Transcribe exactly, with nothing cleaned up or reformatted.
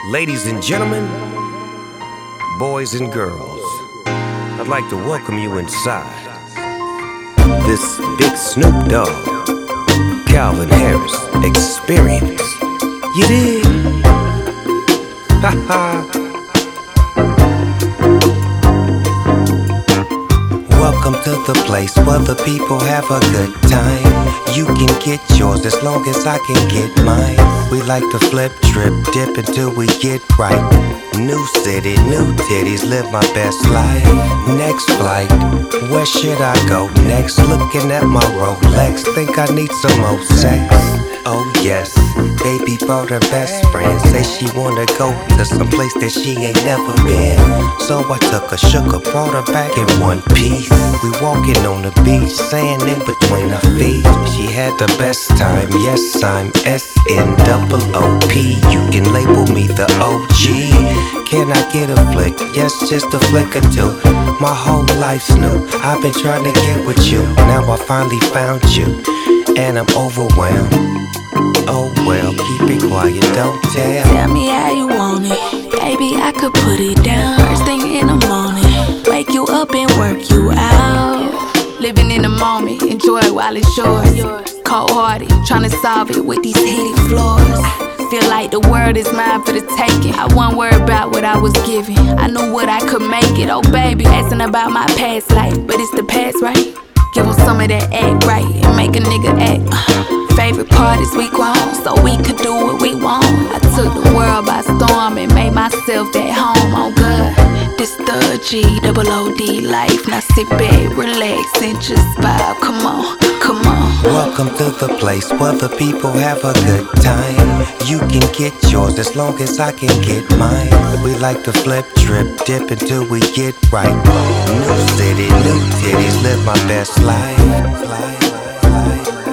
Ladies and gentlemen, boys and girls, I'd like to welcome you inside this big Snoop Dogg, Calvin Harris experience. You dig? Ha ha. Welcome to the place where the people have a good time. You can get yours as long as I can get mine. We like to flip, trip, dip until we get right. New city, new titties, live my best life. Next flight, where should I go next? Looking at my Rolex, think I need some more sex. Oh yes, baby brought her best friend. Say she wanna go to some place that she ain't never been. So I took her, shook her, brought her back in one piece. We walking on the beach, sand in between her feet. She had the best time, yes I'm S N O O P. You can label me the O G. Can I get a flick? Yes, just a flick or two. My whole life's new, I've been trying to get with you. Now I finally found you, and I'm overwhelmed. Oh well, keep it quiet, don't tell. Tell me how you want it, baby, I could put it down. First thing in the morning, wake you up and work you out. Living in the moment, enjoy it while it's yours. Cold-hearted, tryna solve it with these heated floors. Feel like the world is mine for the taking. I wasn't worried about what I was given, I knew what I could make it. Oh baby, asking about my past life, but it's the past, right? Give 'em some of that act right and make a nigga act. Favorite part is we grown, so we could do what we want. I took the world by storm and made myself at home. Oh good, this the G double O D life. Now sit back, relax and just vibe. Come on, come on. Welcome to the place where the people have a good time. You can get yours as long as I can get mine. We like to flip, trip, dip until we get right. New city, new titties, live my best life. life, life, life.